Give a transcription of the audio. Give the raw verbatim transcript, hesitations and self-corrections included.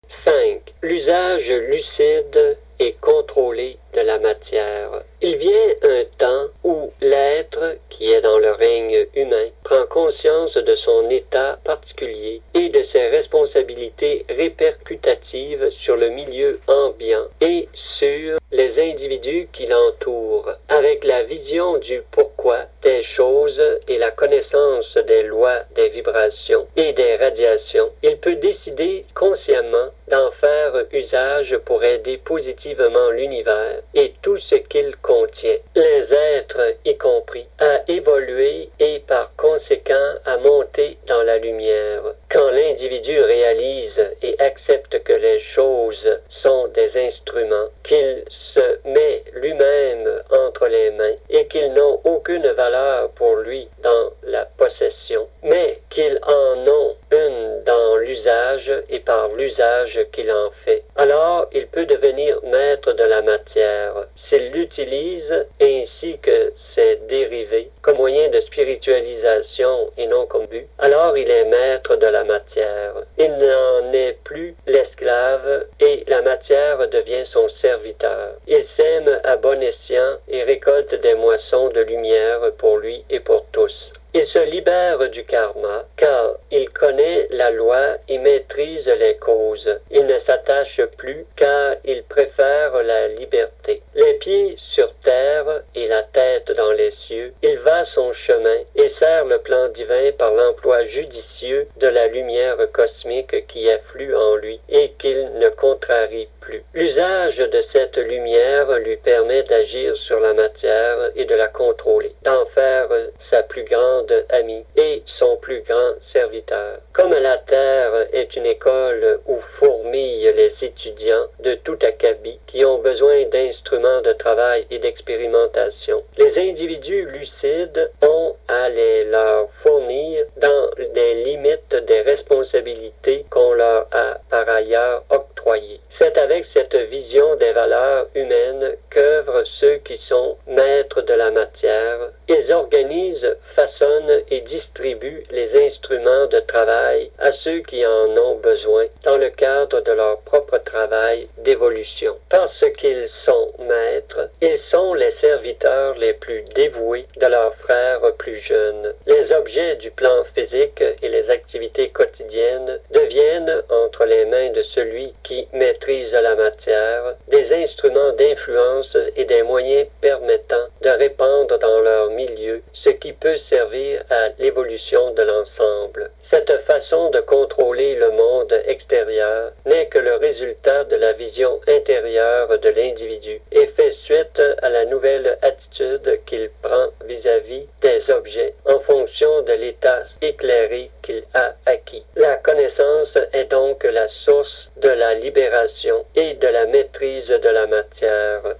cinq. L'usage lucide et contrôlé de la matière. Il vient un temps où l'être qui est dans le règne humain prend conscience de son état particulier et de ses responsabilités répercutatives sur le milieu ambiant et sur les individus qui l'entourent. Avec la vision du pourquoi des choses et la connaissance des lois des vibrations et des radiations, il peut décider consciemment d'en faire usage pour aider positivement l'univers et tout ce qu'il contient, les êtres y compris, à évoluer et par conséquent à monter dans la lumière. Quand l'individu réalise et accepte que les choses sont des instruments, qu'il se met lui-même entre les mains et qu'ils n'ont aucune valeur pour lui dans la possession, mais qu'ils en ont une dans l'usage et par l'usage qu'il en fait, alors il peut devenir maître de la matière. S'il l'utilise ainsi que ses dérivés comme moyen de spiritualisation et non comme but, alors il est maître de la matière. Il n'en est plus l'esclave et la matière devient son serviteur. Il sème à bon escient et récolte des moissons de lumière pour lui et pour tous. Il se libère du karma, car il connaît la loi et maîtrise les causes. Il ne s'attache plus, car il préfère la liberté. Les pieds sur terre et la tête dans les cieux, il va son chemin et sert le plan divin par l'emploi judicieux de la lumière cosmique qui afflue en lui et qu'il ne contrarie plus. L'usage de cette lumière lui permet d'agir sur la matière et de la contrôler, d'en faire sa plus grande ami et son plus grand serviteur. Comme la Terre est une école où fourmillent les étudiants de tout acabit qui ont besoin d'instruments de travail et d'expérimentation, les individus lucides ont à les leur fournir dans les limites des responsabilités qu'on leur a par ailleurs octroyées. C'est avec cette vision des valeurs humaines qu'œuvrent ceux qui sont maîtres de la matière. Ils organisent, façonnent et distribuent les instruments de travail à ceux qui en ont besoin dans le cadre de leur propre travail d'évolution. Parce qu'ils sont maîtres, ils sont les serviteurs les plus dévoués de leurs frères plus jeunes. Les objets du plan physique et les activités quotidiennes deviennent, entre les mains de celui qui maîtrise la matière, des instruments d'influence et des moyens permettant de répandre dans leur milieu ce qui peut servir à l'évolution de l'ensemble. Cette façon de contrôler le monde extérieur n'est que le résultat de la vision intérieure de l'individu et fait suite à la nouvelle attitude qu'il prend vis-à-vis des objets en fonction de l'état éclairé qu'il a acquis. La connaissance est donc la source de la libération et de la maîtrise de la matière.